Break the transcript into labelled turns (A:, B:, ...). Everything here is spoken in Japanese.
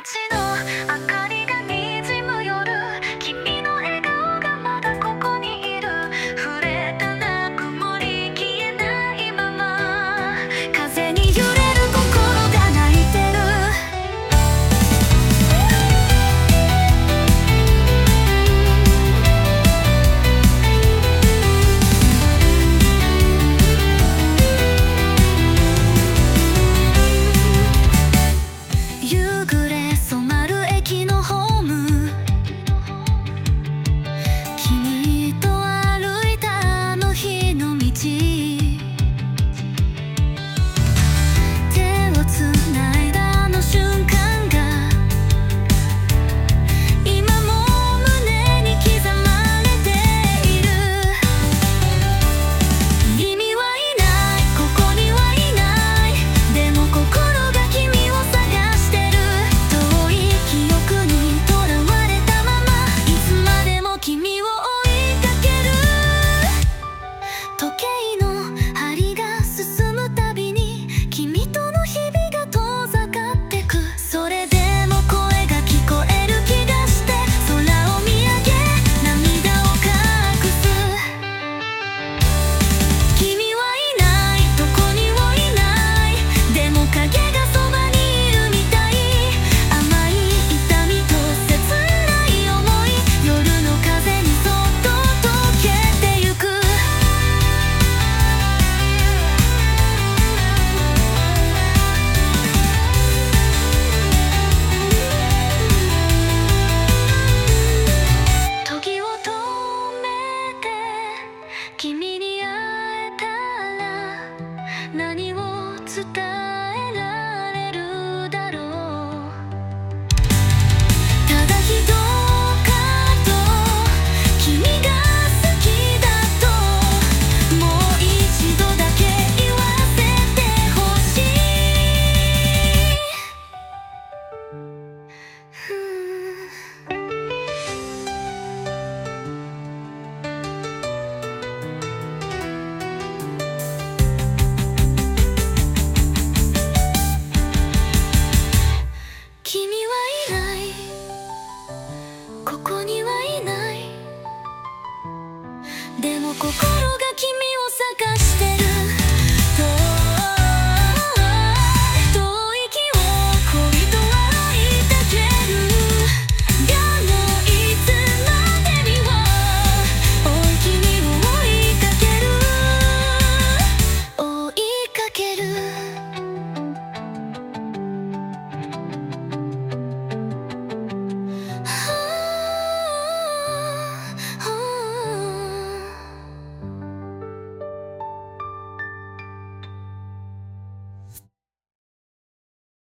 A: 街の明かりが滲む夜、君の笑顔がまだここにいる。触れたな曇り消えないまま、風に揺れる心が泣いてる。夕暮れ染まる駅のホーム、君と歩いたあの日の道、手をつないだあの瞬間が今も胸に刻まれている。君はいない、ここにはいない、でも心が君を探してる。遠い記憶にとらわれたまま、いつまでも君を追いかける。時計の針が進むたびに君との日々が遠ざかってく。それでも声が聞こえる気がして、空を見上げ涙を隠す。君はいない、どこにもいない、でも影がそばにいるみたい。甘い痛みと切ない想い、夜の風にそっと溶けてゆく。時を止めて君に会えたら、何を伝えられるだろう。ただ一言君が好きだと、もう一度だけ言わせてほしい。君はいない、ここにはいない、でも心が君を